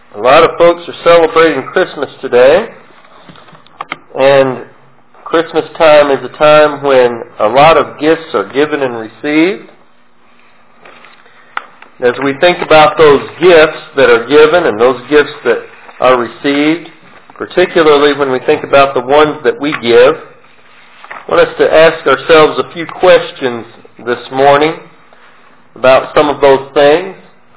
A lot of folks are celebrating Christmas today, and Christmas time is a time when a lot of gifts are given and received. As we think about those gifts that are given and those gifts that are received, particularly when we think about the ones that we give, I want us to ask ourselves a few questions this morning about some of those things.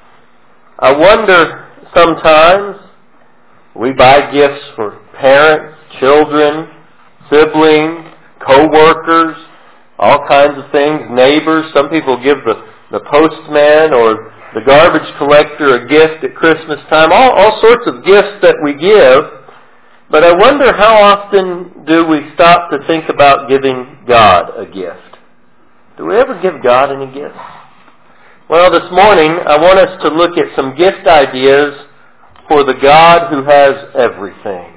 I wonder, sometimes we buy gifts for parents, children, siblings, co-workers, all kinds of things, neighbors. Some people give the postman or the garbage collector a gift at Christmas time. All sorts of gifts that we give. But I wonder, how often do we stop to think about giving God a gift? Do we ever give God any gifts? Well, this morning I want us to look at some gift ideas for the God who has everything.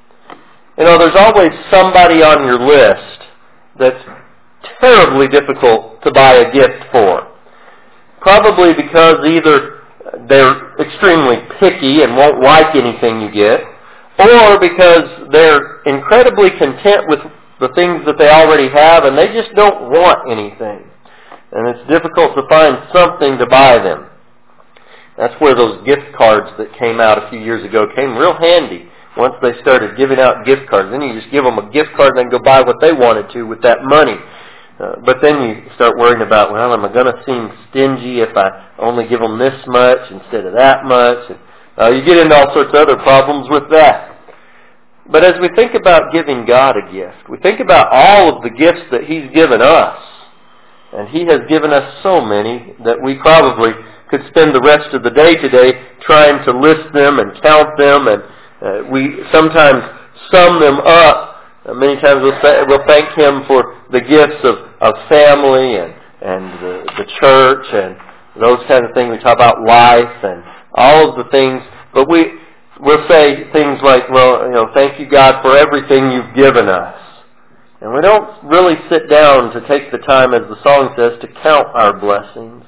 You know, there's always somebody on your list that's terribly difficult to buy a gift for. Probably because either they're extremely picky and won't like anything you get, or because they're incredibly content with the things that they already have and they just don't want anything. And it's difficult to find something to buy them. That's where those gift cards that came out a few years ago came real handy. Once they started giving out gift cards, then you just give them a gift card and they can go buy what they wanted to with that money. But then you start worrying about, well, am I going to seem stingy if I only give them this much instead of that much? And, you get into all sorts of other problems with that. But as we think about giving God a gift, we think about all of the gifts that He's given us. And He has given us so many that we probably could spend the rest of the day today trying to list them and count them. And we sometimes sum them up. Many times we'll thank Him for the gifts of family and the church and those kinds of things. We talk about life and all of the things. But we'll say things like, well, thank you, God, for everything you've given us. And we don't really sit down to take the time, as the song says, to count our blessings.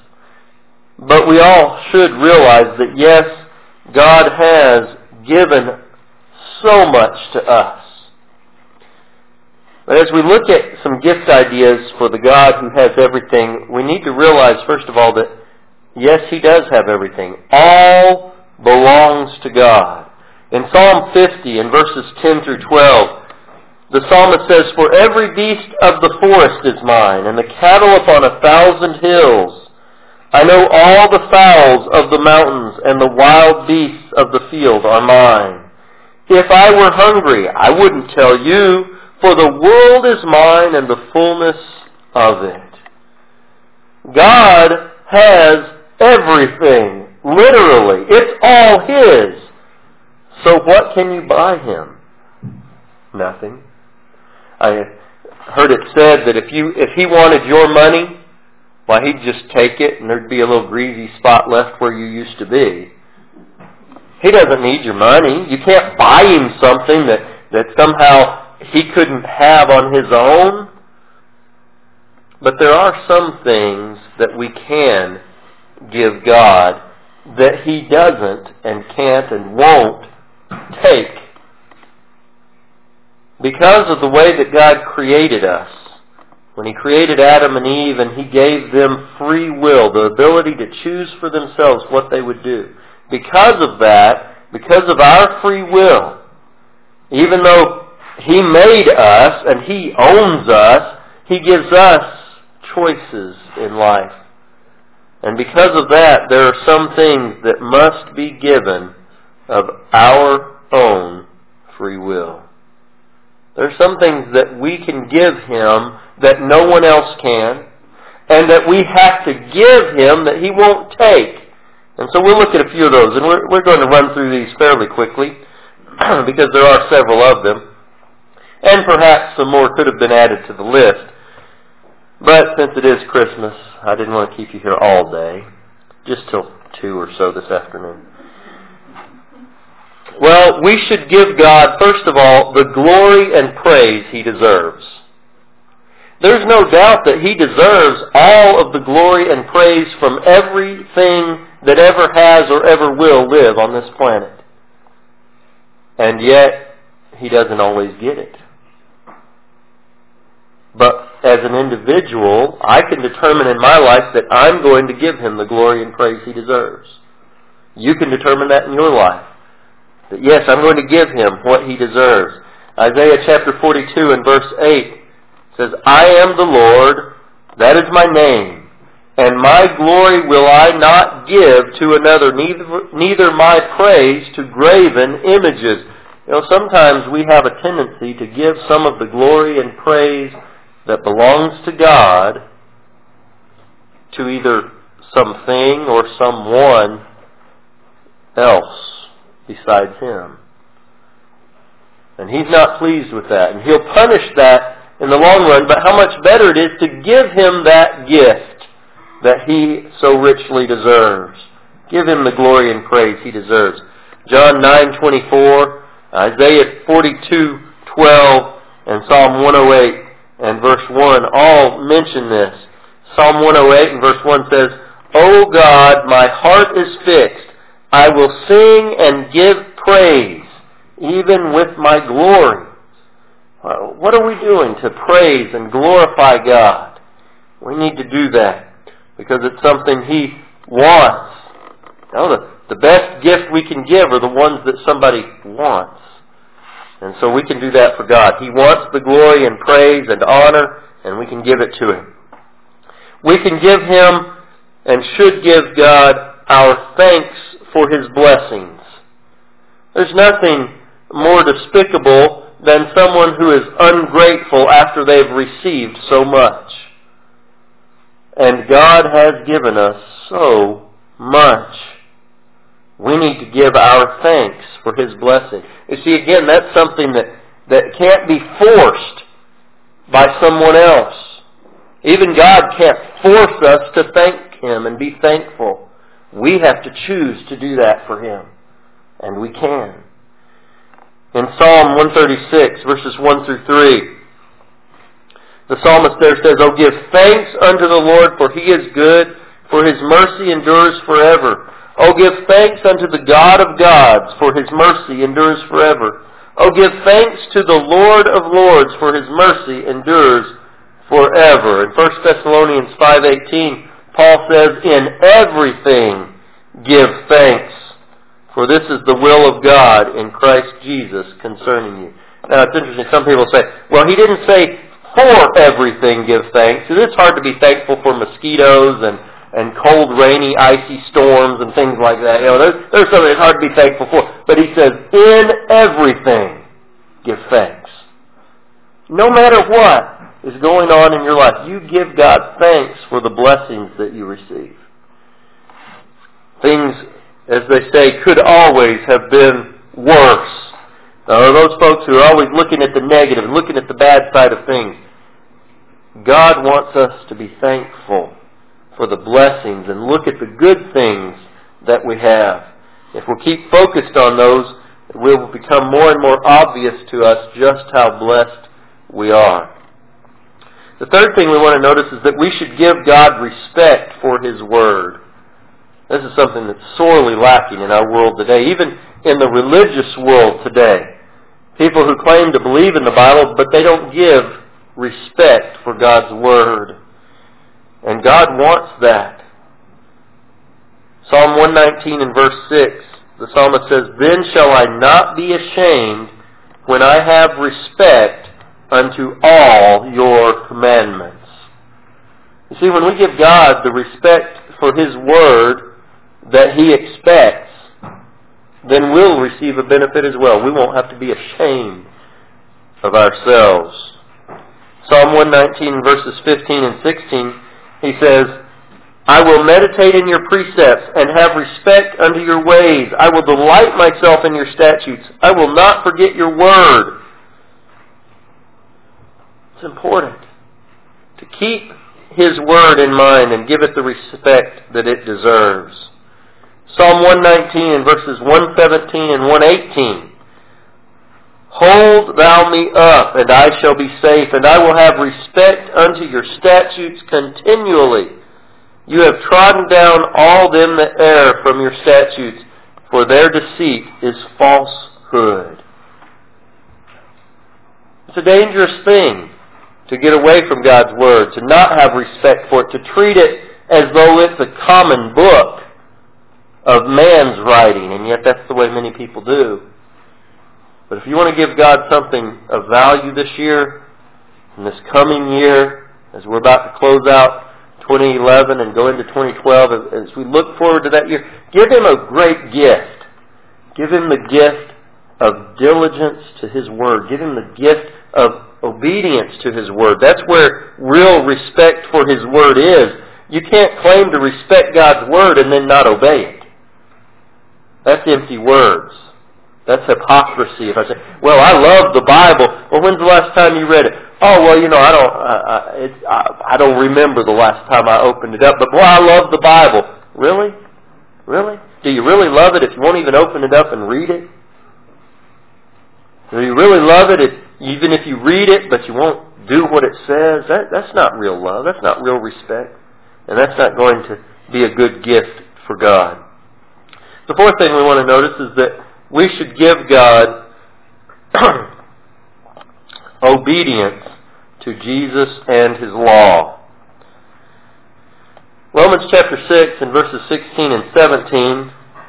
But we all should realize that, yes, God has given so much to us. But as we look at some gift ideas for the God who has everything, we need to realize, first of all, that, yes, He does have everything. All belongs to God. In Psalm 50, in verses 10 through 12, the psalmist says, "For every beast of the forest is mine, and the cattle upon 1,000 hills. I know all the fowls of the mountains, and the wild beasts of the field are mine. If I were hungry, I wouldn't tell you, for the world is mine and the fullness of it." God has everything, literally. It's all His. So what can you buy Him? Nothing. I heard it said that if He wanted your money, why, He'd just take it and there'd be a little greasy spot left where you used to be. He doesn't need your money. You can't buy Him something that somehow He couldn't have on His own. But there are some things that we can give God that He doesn't and can't and won't take. Because of the way that God created us, when He created Adam and Eve and He gave them free will, the ability to choose for themselves what they would do. Because of that, because of our free will, even though He made us and He owns us, He gives us choices in life. And because of that, there are some things that must be given of our own free will. There are some things that we can give Him that no one else can, and that we have to give Him that He won't take. And so we'll look at a few of those, and we're going to run through these fairly quickly, because there are several of them. And perhaps some more could have been added to the list. But since it is Christmas, I didn't want to keep you here all day, just till 2 or so this afternoon. Well, we should give God, first of all, the glory and praise He deserves. There's no doubt that He deserves all of the glory and praise from everything that ever has or ever will live on this planet. and yet he doesn't always get it. But as an individual, I can determine in my life that I'm going to give him the glory and praise he deserves. You can determine that in your life. That yes, I'm going to give him what he deserves. Isaiah chapter 42 and verse 8 says, I am the Lord, that is my name, and my glory will I not give to another, neither my praise to graven images. You know, sometimes we have a tendency to give some of the glory and praise that belongs to God to either something or someone else besides him. And he's not pleased with that. And he'll punish that in the long run, but how much better it is to give him that gift that he so richly deserves. Give him the glory and praise he deserves. John 9:24, Isaiah 42:12, and Psalm 108 and verse 1 all mention this. Psalm 108 and verse 1 says, O God, my heart is fixed. I will sing and give praise, even with my glory. What are we doing to praise and glorify God? We need to do that because it's something he wants. You know, the best gift we can give are the ones that somebody wants. And so we can do that for God. He wants the glory and praise and honor, and we can give it to him. We can give him and should give God our thanks for his blessings. There's nothing more despicable than someone who is ungrateful after they've received so much. And God has given us so much. We need to give our thanks for his blessing. You see, again, that's something that can't be forced by someone else. Even God can't force us to thank him and be thankful. We have to choose to do that for him. And we can. In Psalm 136, verses 1 through 3, the psalmist there says, O give thanks unto the Lord, for he is good, for his mercy endures forever. O give thanks unto the God of gods, for his mercy endures forever. O give thanks to the Lord of lords, for his mercy endures forever. In 1 Thessalonians 5:18, Paul says, in everything give thanks, for this is the will of God in Christ Jesus concerning you. Now it's interesting, some people say, well, he didn't say for everything give thanks. It is hard to be thankful for mosquitoes and cold, rainy, icy storms and things like that. You know, there's something that's hard to be thankful for. But he says, in everything give thanks. No matter what is going on in your life, you give God thanks for the blessings that you receive. Things, as they say, could always have been worse. There are those folks who are always looking at the negative and looking at the bad side of things. God wants us to be thankful for the blessings and look at the good things that we have. If we'll keep focused on those, it will become more and more obvious to us just how blessed we are. The third thing we want to notice is that we should give God respect for his word. This is something that's sorely lacking in our world today, even in the religious world today. People who claim to believe in the Bible, but they don't give respect for God's word. And God wants that. Psalm 119 and verse 6, the psalmist says, Then shall I not be ashamed when I have respect unto all your commandments. You see, when we give God the respect for his word that he expects, then we'll receive a benefit as well. We won't have to be ashamed of ourselves. Psalm 119 verses 15 and 16, he says, I will meditate in your precepts and have respect unto your ways. I will delight myself in your statutes. I will not forget your word. It's important to keep his word in mind and give it the respect that it deserves. Psalm 119 verses 117 and 118. Hold thou me up, and I shall be safe, and I will have respect unto your statutes continually. You have trodden down all them that err from your statutes, for their deceit is falsehood. It's a dangerous thing to get away from God's Word, to not have respect for it, to treat it as though it's a common book of man's writing, and yet that's the way many people do. But if you want to give God something of value this year, in this coming year, as we're about to close out 2011 and go into 2012, as we look forward to that year, give Him a great gift. Give Him the gift of diligence to His Word. Give Him the gift of obedience to His Word. That's where real respect for His Word is. You can't claim to respect God's Word and then not obey it. That's empty words. That's hypocrisy. If I say, well, I love the Bible. Well, when's the last time you read it? Oh, well, I don't remember the last time I opened it up. But, boy, I love the Bible. Really? Really? Do you really love it if you won't even open it up and read it? Do you really love it even if you read it but you won't do what it says? That's not real love. That's not real respect. And that's not going to be a good gift for God. The fourth thing we want to notice is that we should give God obedience to Jesus and His law. Romans chapter 6 and verses 16 and 17,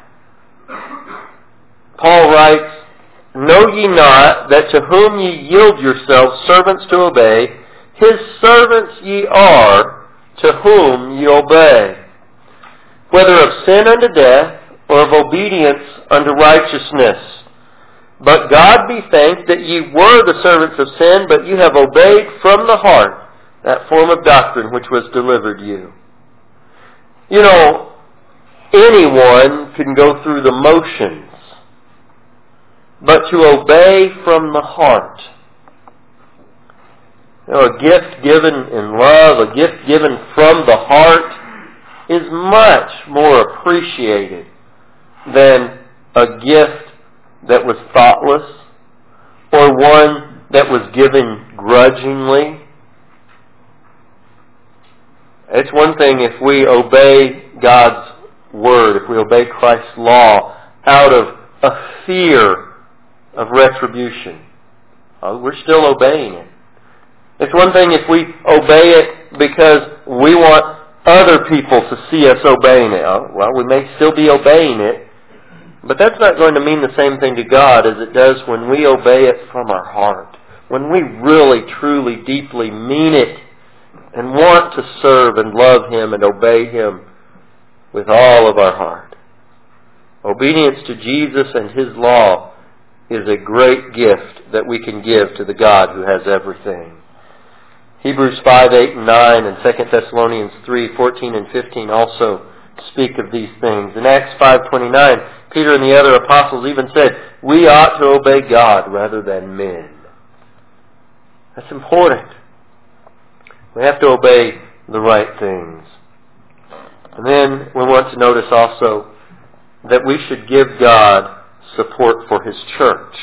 Paul writes, Know ye not that to whom ye yield yourselves servants to obey, His servants ye are to whom ye obey, whether of sin unto death, or of obedience unto righteousness. But God be thanked that ye were the servants of sin, but you have obeyed from the heart that form of doctrine which was delivered you. You know, anyone can go through the motions, but to obey from the heart. You know, a gift given in love, a gift given from the heart is much more appreciated than a gift that was thoughtless or one that was given grudgingly. It's one thing if we obey God's Word, if we obey Christ's law out of a fear of retribution. We're still obeying it. It's one thing if we obey it because we want other people to see us obeying it. Well, we may still be obeying it, but that's not going to mean the same thing to God as it does when we obey it from our heart. When we really, truly, deeply mean it and want to serve and love Him and obey Him with all of our heart. Obedience to Jesus and His law is a great gift that we can give to the God who has everything. Hebrews 5, 8, and 9 and 2 Thessalonians 3, 14 and 15 also speak of these things. In Acts 5:29, Peter and the other apostles even said, we ought to obey God rather than men. That's important. We have to obey the right things. And then we want to notice also that we should give God support for His church.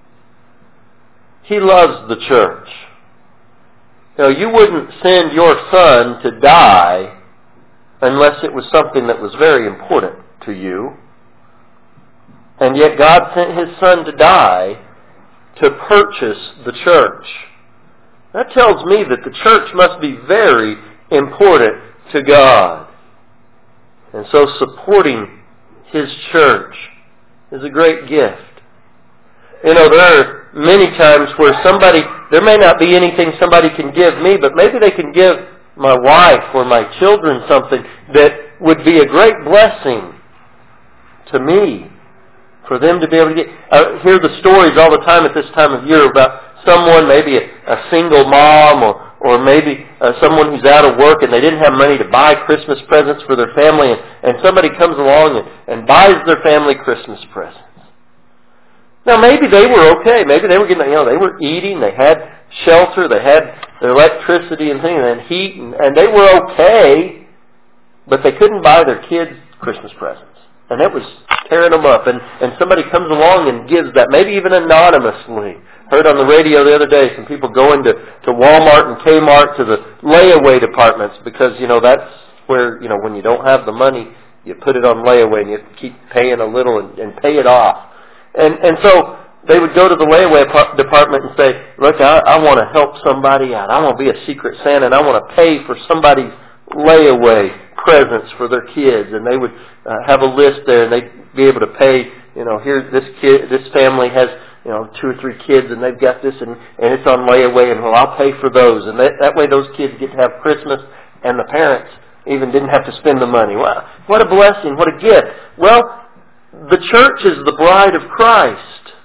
He loves the church. You know, you wouldn't send your son to die unless it was something that was very important to you. And yet God sent His Son to die to purchase the church. That tells me that the church must be very important to God. And so supporting His church is a great gift. You know, there are many times where there may not be anything somebody can give me, but maybe they can give my wife or my children something that would be a great blessing to me. For them to be able to hear the stories all the time at this time of year about someone, maybe a single mom or maybe someone who's out of work and they didn't have money to buy Christmas presents for their family, and somebody comes along and buys their family Christmas presents. Now maybe they were okay. Maybe they were getting, they were eating, they had shelter, they had their electricity and things and heat, and they were okay, but they couldn't buy their kids Christmas presents. And that was tearing them up. And somebody comes along and gives that, maybe even anonymously. Heard on the radio the other day some people going to Walmart and Kmart to the layaway departments because, that's where, when you don't have the money, you put it on layaway and you have to keep paying a little and pay it off. And so they would go to the layaway department and say, look, I want to help somebody out. I want to be a secret Santa, and I want to pay for somebody's layaway presents for their kids. And they would have a list there, and they'd be able to pay, here this family has 2 or 3 kids, and they've got this, and it's on layaway, and I'll pay for those. And that way those kids get to have Christmas, and the parents even didn't have to spend the money. Wow, what a blessing, what a gift. Well, the church is the bride of Christ.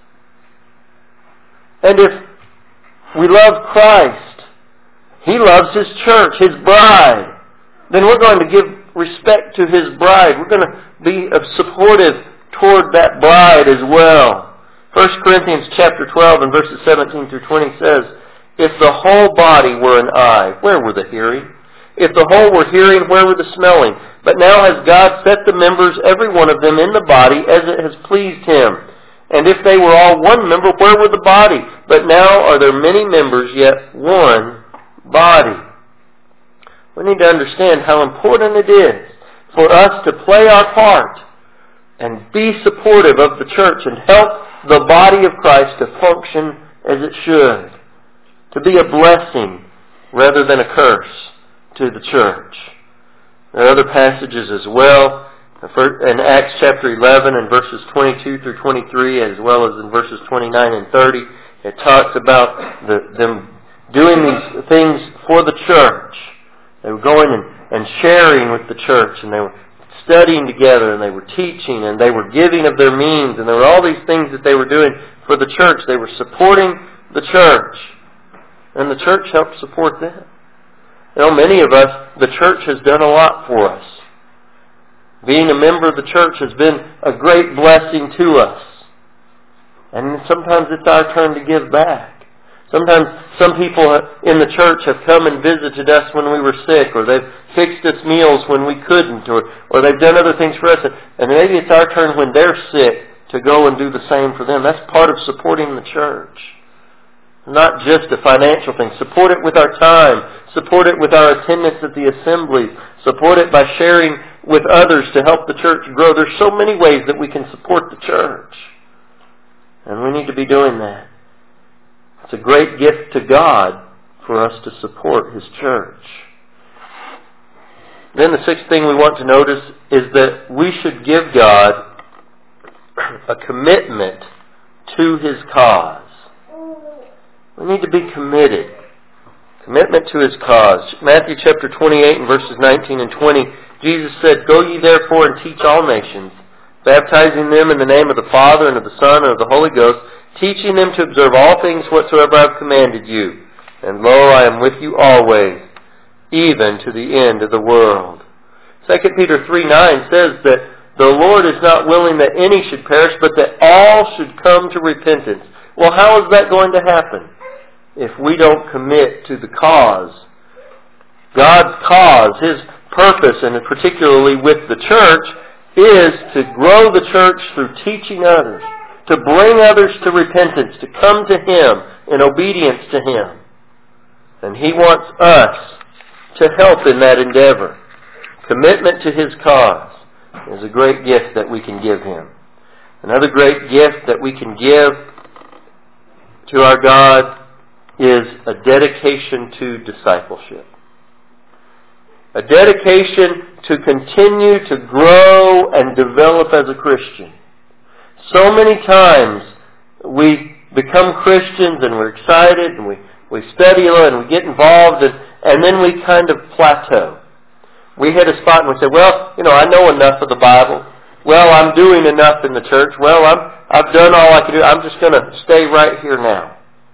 And if we love Christ, He loves His church, His bride, then we're going to give respect to His bride. We're going to be supportive toward that bride as well. 1 Corinthians chapter 12 and verses 17 through 20 says, if the whole body were an eye, where were the hearing? If the whole were hearing, where were the smelling? But now has God set the members, every one of them, in the body as it has pleased Him. And if they were all one member, where were the body? But now are there many members, yet one body. We need to understand how important it is for us to play our part and be supportive of the church and help the body of Christ to function as it should. To be a blessing rather than a curse to the church. There are other passages as well. In Acts chapter 11 and verses 22 through 23, as well as in verses 29 and 30, it talks about them doing these things for the church. They were going and sharing with the church, and they were studying together, and they were teaching, and they were giving of their means, and there were all these things that they were doing for the church. They were supporting the church, and the church helped support them. Many of us, the church has done a lot for us. Being a member of the church has been a great blessing to us. And sometimes it's our turn to give back. Sometimes some people in the church have come and visited us when we were sick, or they've fixed us meals when we couldn't, or they've done other things for us. And maybe it's our turn when they're sick to go and do the same for them. That's part of supporting the church. Not just a financial thing. Support it with our time. Support it with our attendance at the assemblies. Support it by sharing with others to help the church grow. There's so many ways that we can support the church. And we need to be doing that. It's a great gift to God for us to support His church. Then the 6th thing we want to notice is that we should give God a commitment to His cause. We need to be committed. Commitment to His cause. Matthew chapter 28 and verses 19 and 20, Jesus said, go ye therefore and teach all nations, baptizing them in the name of the Father and of the Son and of the Holy Ghost, teaching them to observe all things whatsoever I have commanded you. And lo, I am with you always, even to the end of the world. 2 Peter 3:9 says that the Lord is not willing that any should perish, but that all should come to repentance. Well, how is that going to happen? If we don't commit to the cause. God's cause, His purpose, and particularly with the church, is to grow the church through teaching others, to bring others to repentance, to come to Him in obedience to Him. And He wants us to help in that endeavor. Commitment to His cause is a great gift that we can give Him. Another great gift that we can give to our God is a dedication to discipleship. A dedication to continue to grow and develop as a Christian. So many times we become Christians and we're excited and we study and we get involved and then we kind of plateau. We hit a spot and we say, well, I know enough of the Bible. Well, I'm doing enough in the church. Well, I've done all I can do. I'm just going to stay right here now.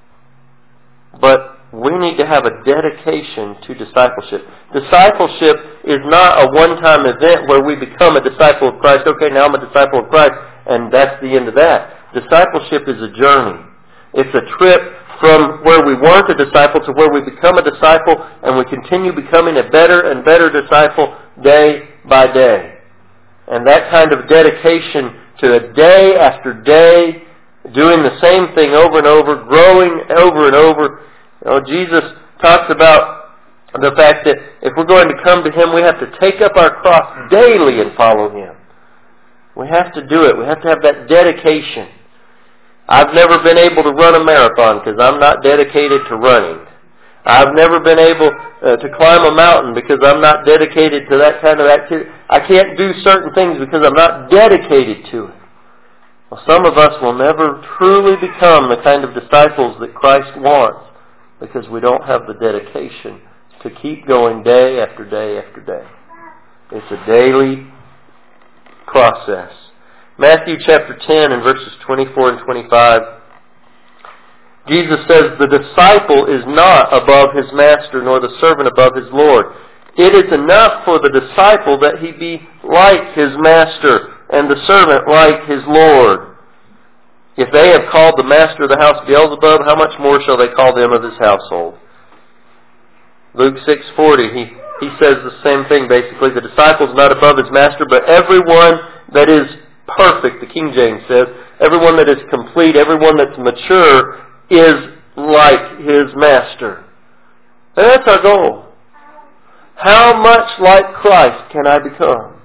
But we need to have a dedication to discipleship. Discipleship is not a one-time event where we become a disciple of Christ. Okay, now I'm a disciple of Christ, and that's the end of that. Discipleship is a journey. It's a trip from where we weren't a disciple to where we become a disciple, and we continue becoming a better and better disciple day by day. And that kind of dedication to a day after day, doing the same thing over and over, growing over and over. Jesus talks about the fact that if we're going to come to Him, we have to take up our cross daily and follow Him. We have to do it. We have to have that dedication. I've never been able to run a marathon because I'm not dedicated to running. I've never been able to climb a mountain because I'm not dedicated to that kind of activity. I can't do certain things because I'm not dedicated to it. Well, some of us will never truly become the kind of disciples that Christ wants because we don't have the dedication to keep going day after day after day. It's a daily process. Matthew chapter 10 and verses 24 and 25. Jesus says, the disciple is not above his master, nor the servant above his Lord. It is enough for the disciple that he be like his master, and the servant like his Lord. If they have called the master of the house Beelzebub, how much more shall they call them of his household? Luke 6:40, he says the same thing basically. The disciple is not above his master, but everyone that is perfect, the King James says, everyone that is complete, everyone that's mature, is like his master. And that's our goal. How much like Christ can I become?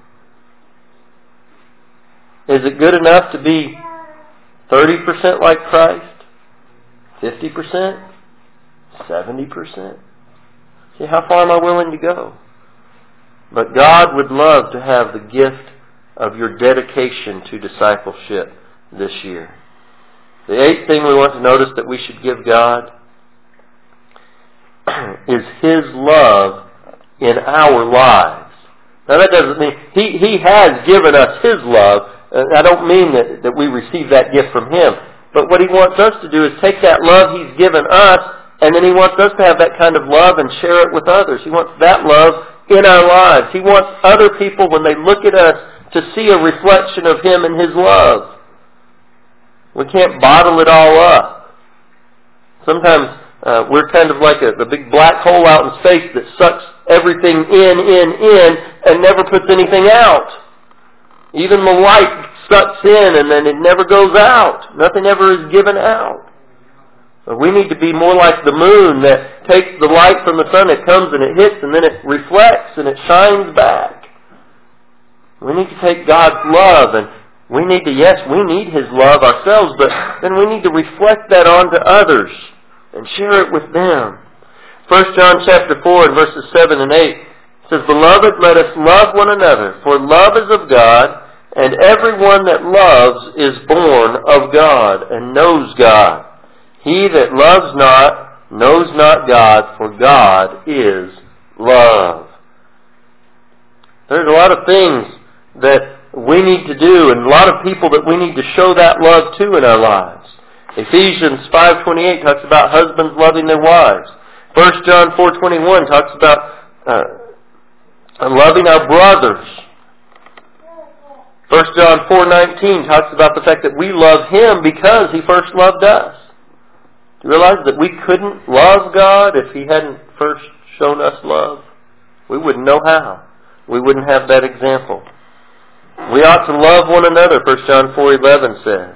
Is it good enough to be 30% like Christ? 50%? 70%? See, how far am I willing to go? But God would love to have the gift of your dedication to discipleship this year. The 8th thing we want to notice that we should give God is His love in our lives. Now that doesn't mean, He has given us His love. I don't mean that we receive that gift from Him. But what He wants us to do is take that love He's given us, and then He wants us to have that kind of love and share it with others. He wants that love in our lives. He wants other people, when they look at us, to see a reflection of Him and His love. We can't bottle it all up. Sometimes we're kind of like the big black hole out in space that sucks everything in, and never puts anything out. Even the light sucks in and then it never goes out. Nothing ever is given out. But we need to be more like the moon that takes the light from the sun, it comes and it hits and then it reflects and it shines back. We need to take God's love, and we need to, yes, we need His love ourselves, but then we need to reflect that onto others and share it with them. 1 John chapter 4 and verses 7 and 8 says, Beloved, let us love one another, for love is of God, and everyone that loves is born of God and knows God. He that loves not knows not God, for God is love. There's a lot of things that we need to do, and a lot of people that we need to show that love to in our lives. Ephesians 5:28 talks about husbands loving their wives. 1 John 4:21 talks about loving our brothers. 1 John 4:19 talks about the fact that we love Him because He first loved us. Do you realize that we couldn't love God if He hadn't first shown us love? We wouldn't know how. We wouldn't have that example. We ought to love one another, 1 John 4:11 says.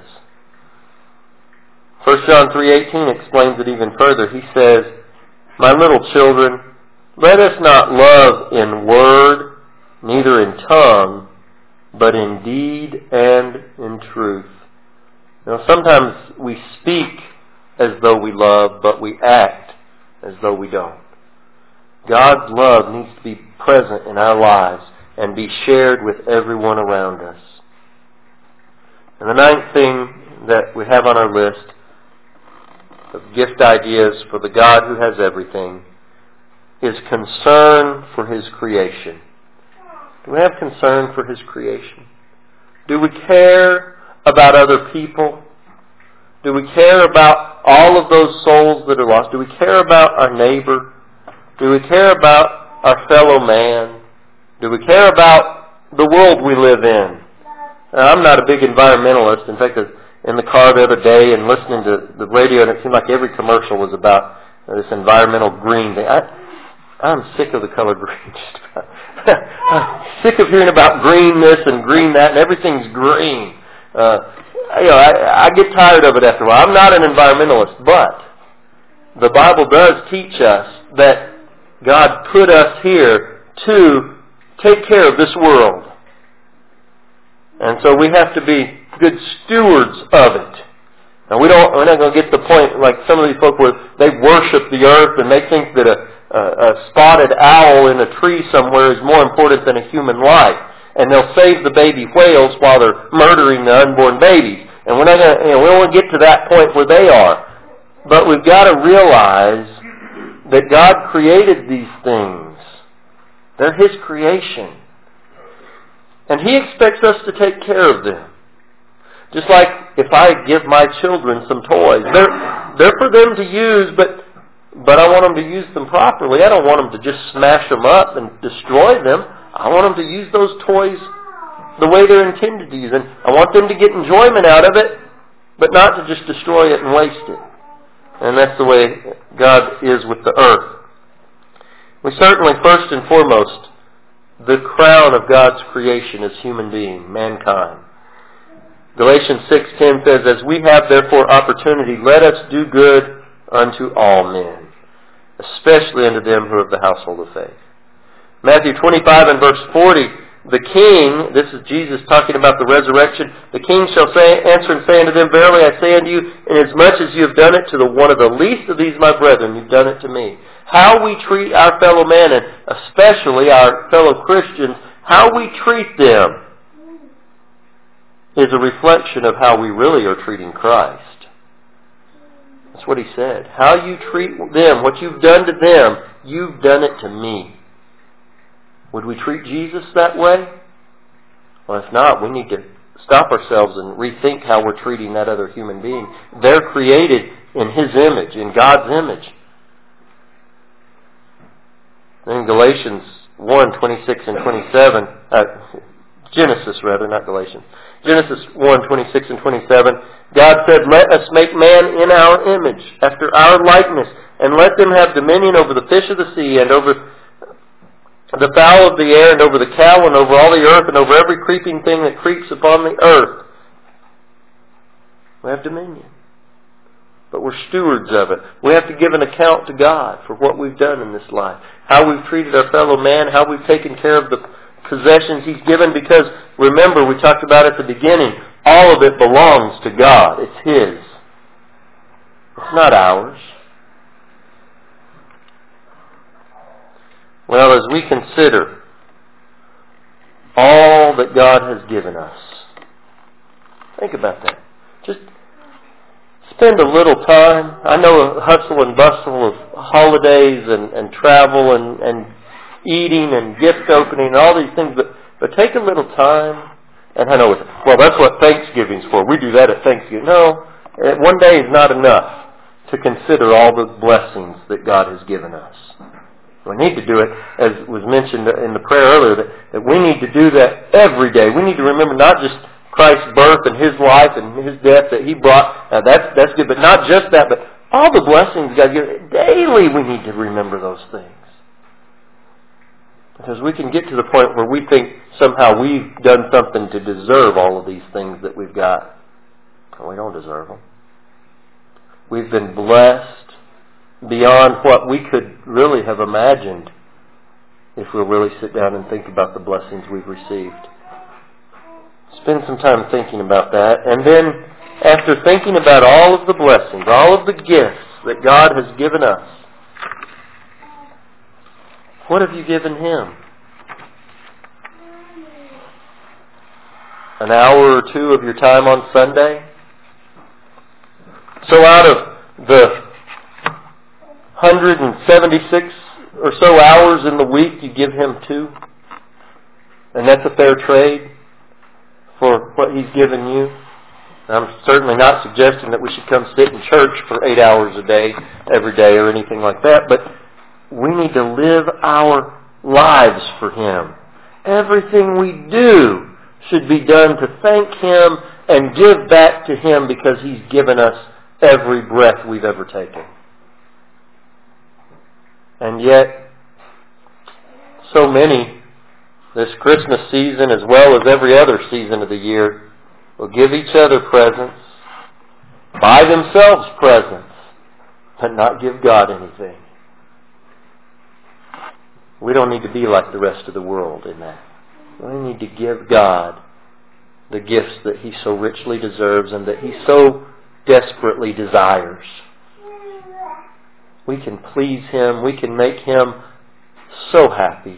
1 John 3:18 explains it even further. He says, My little children, let us not love in word, neither in tongue, but in deed and in truth. Now sometimes we speak as though we love, but we act as though we don't. God's love needs to be present in our lives and be shared with everyone around us. And the 9th thing that we have on our list of gift ideas for the God who has everything is concern for His creation. Do we have concern for His creation? Do we care about other people? Do we care about all of those souls that are lost? Do we care about our neighbor? Do we care about our fellow man? Do we care about the world we live in? I'm not a big environmentalist. In fact, in the car the other day and listening to the radio, and it seemed like every commercial was about this environmental green thing. I'm sick of the color green. I'm sick of hearing about green this and green that, and everything's green. I get tired of it after a while. I'm not an environmentalist, but the Bible does teach us that God put us here to take care of this world. And so we have to be good stewards of it. Now we're not going to get to the point like some of these folk where they worship the earth and they think that a spotted owl in a tree somewhere is more important than a human life. And they'll save the baby whales while they're murdering the unborn babies. And we're not going to, we don't want to get to that point where they are. But we've got to realize that God created these things. They're His creation. And He expects us to take care of them. Just like if I give my children some toys. They're for them to use, but I want them to use them properly. I don't want them to just smash them up and destroy them. I want them to use those toys the way they're intended to use them. I want them to get enjoyment out of it, but not to just destroy it and waste it. And that's the way God is with the earth. We certainly, first and foremost, the crown of God's creation is human being, mankind. Galatians 6:10 says, "As we have therefore opportunity, let us do good unto all men, especially unto them who are of the household of faith." Matthew 25 and verse 40, the king, this is Jesus talking about the resurrection, the king shall answer and say unto them, "Verily I say unto you, inasmuch as you have done it to the one of the least of these my brethren, you've done it to me." How we treat our fellow man, and especially our fellow Christians, how we treat them is a reflection of how we really are treating Christ. That's what He said. How you treat them, what you've done to them, you've done it to me. Would we treat Jesus that way? Well, if not, we need to stop ourselves and rethink how we're treating that other human being. They're created in His image, in God's image. In Galatians 1:26 and 27, Genesis rather, not Galatians. Genesis 1:26 and 27, God said, "Let us make man in our image, after our likeness, and let them have dominion over the fish of the sea, and over the fowl of the air, and over the cattle, and over all the earth, and over every creeping thing that creeps upon the earth." We have dominion. But we're stewards of it. We have to give an account to God for what we've done in this life. How we've treated our fellow man, how we've taken care of the possessions He's given, because remember, we talked about at the beginning, all of it belongs to God. It's His. It's not ours. Well, as we consider all that God has given us, think about that. Just spend a little time. I know a hustle and bustle of holidays and travel and eating and gift opening and all these things, but take a little time. And I know, well, that's what Thanksgiving's for. We do that at Thanksgiving. No, one day is not enough to consider all the blessings that God has given us. We need to do it, as was mentioned in the prayer earlier, that we need to do that every day. We need to remember not just Christ's birth and His life and His death that He brought. Now that's good, but not just that, but all the blessings God gives. Daily we need to remember those things. Because we can get to the point where we think somehow we've done something to deserve all of these things that we've got. And we don't deserve them. We've been blessed beyond what we could really have imagined if we'll really sit down and think about the blessings we've received. Spend some time thinking about that. And then, after thinking about all of the blessings, all of the gifts that God has given us, what have you given Him? An hour or two of your time on Sunday? So out of the 176 or so hours in the week, you give Him 2? And that's a fair trade for what He's given you? I'm certainly not suggesting that we should come sit in church for 8 hours a day, every day, or anything like that, but we need to live our lives for Him. Everything we do should be done to thank Him and give back to Him because He's given us every breath we've ever taken. And yet, so many, this Christmas season as well as every other season of the year, will give each other presents, buy themselves presents, but not give God anything. We don't need to be like the rest of the world in that. We need to give God the gifts that He so richly deserves and that He so desperately desires. We can please Him. We can make Him so happy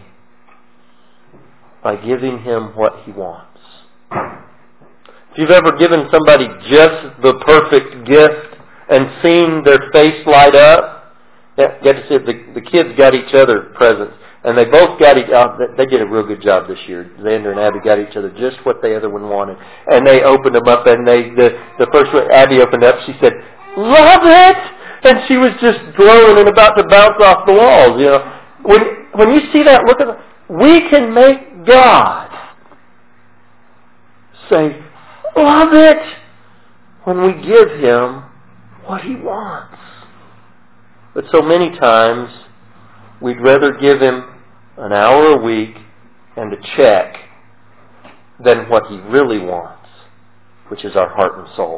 by giving Him what He wants. If you've ever given somebody just the perfect gift and seen their face light up, get to see the kids got each other presents. And they both got each other. They did a real good job this year. Xander and Abby got each other just what the other one wanted. And they opened them up, and the first one Abby opened up, she said, "Love it!" And she was just glowing and about to bounce off the walls. You know, when you see that, look at it. We can make God say, "Love it," when we give Him what He wants. But so many times, we'd rather give Him an hour a week and a check than what He really wants, which is our heart and soul.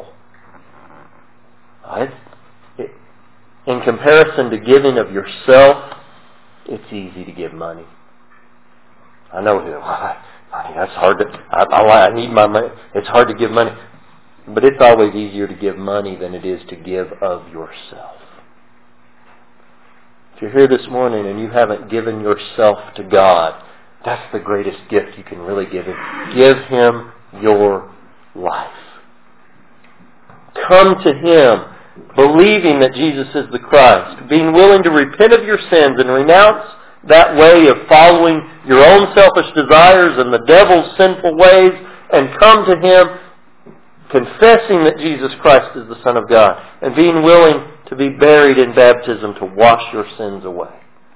In comparison to giving of yourself, it's easy to give money. I know that's hard to. I need my money. It's hard to give money, but it's always easier to give money than it is to give of yourself. If you're here this morning and you haven't given yourself to God, that's the greatest gift you can really give Him. Give Him your life. Come to Him believing that Jesus is the Christ, being willing to repent of your sins and renounce that way of following your own selfish desires and the devil's sinful ways, and come to Him confessing that Jesus Christ is the Son of God, and being willing to be buried in baptism to wash your sins away.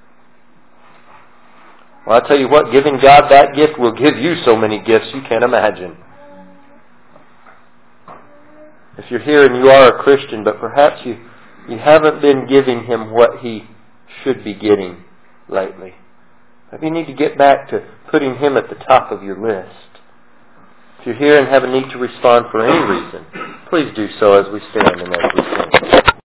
Well, I tell you what, giving God that gift will give you so many gifts you can't imagine. If you're here and you are a Christian, but perhaps you haven't been giving Him what He should be getting lately, maybe you need to get back to putting Him at the top of your list. If you're here and have a need to respond for any reason, please do so as we stand and as we sing.